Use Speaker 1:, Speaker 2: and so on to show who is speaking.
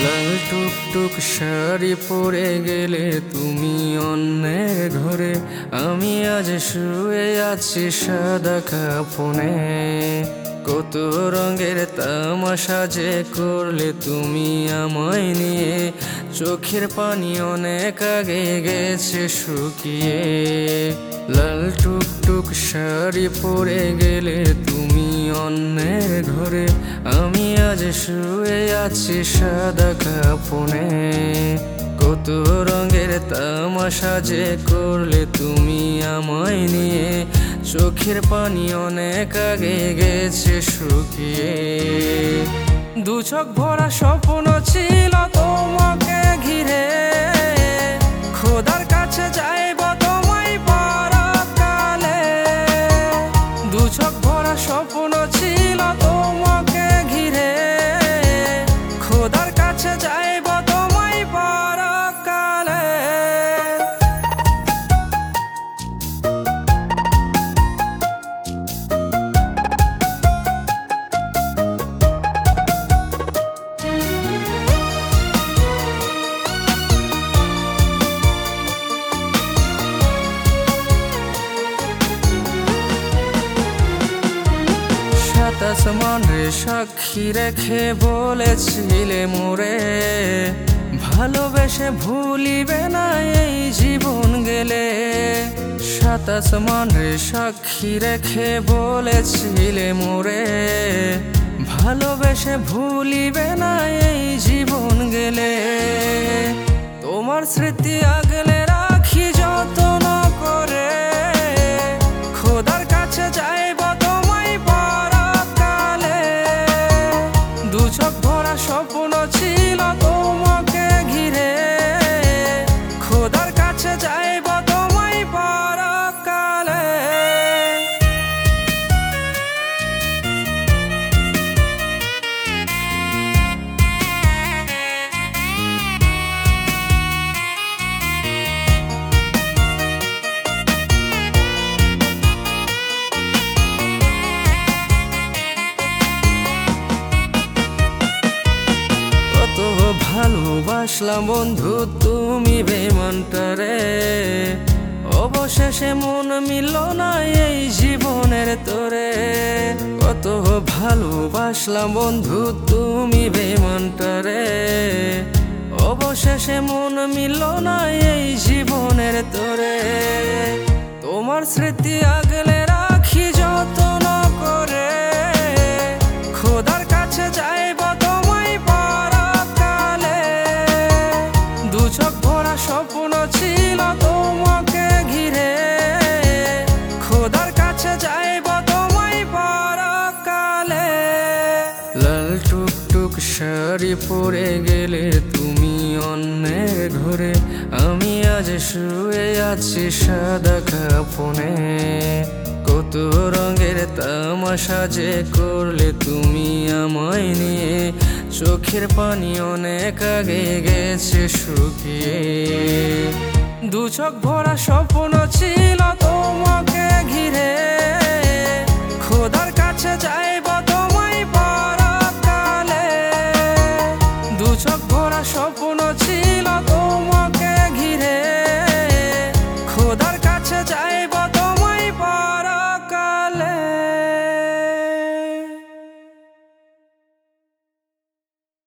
Speaker 1: লাল টুকটুক শাড়ি পরে গেলে তুমি অন্যের ঘরে, আমি আজ শুয়ে আছি সাদা কাফনে। কত রঙের তামাশা যে করলে তুমি আমায় নিয়ে, চোখের পানি অনেক আগে গেছে শুকিয়ে। লাল টুকটুক শাড়ি পরে গেলে তুমি অন্যের ঘরে, আমি আজ শুয়ে আছি সাদা কাফনে। কত রঙের তামাশা যে করলে তুমি আমায় নিয়ে, চোখের পানি অনেক আগে গেছে শুকিয়ে। দু চোখ ভরা স্বপ্ন ছিল তোমাকে ঘিরে, খোদার কাছে যাইব তোমায় পরকালে। দু চোখ ভরা স্বপ্ন ছিল তোমাকে ঘিরে, খোদার কাছে যাইব তোমায় পরকালে। আসমান রে সাক্ষী রেখে বলেছিলে মোরে, ভালোবেসে ভুলিবে না এই জীবন গেলে। সাত আসমান রে সাক্ষী রেখে বলেছিলে মোরে, ভালোবেসে ভুলিবে না এই জীবন গেলে। তোমার স্মৃতি আগলে রাখি যত্ন করে, খোদার কাছে যাইব তোমায় পরকালে। দু চোখ ভরা স্বপ্ন ছিল তোমাকে ঘিরে, খোদার কাছে যাইব তোমায় পরকালে। ভালোবাসলাম বন্ধু তুমি বেমানটারে, অবশেষে মন মিলল না এই জীবনের তোরে। কত ভালোবাসলাম বন্ধু তুমি বেমানটারে, অবশেষে মন মিলল না এই জীবনের তোরে। তোমার স্মৃতি আগলে রাখি যত্ন করে, খোদার কাছে যাইব তোমায় পরকালে। দু চোখ ভরা স্বপ্ন ছিল তোমাকে ঘিরে, খোদার কাছে যাইব তোমায় পরকালে। লাল টুকটুক শাড়ি পরে গেলে তুমি অন্যের ঘরে, আমি আজ শুয়ে আছি সাদা কাফনে। কত রঙের তামাশা যে করলে তুমি আমায় নিয়ে, চোখের পানি অনেক আগে গেছে শুকিয়ে। দু চোখ ভরা স্বপ্ন ছিল তোমাকে ঘিরে,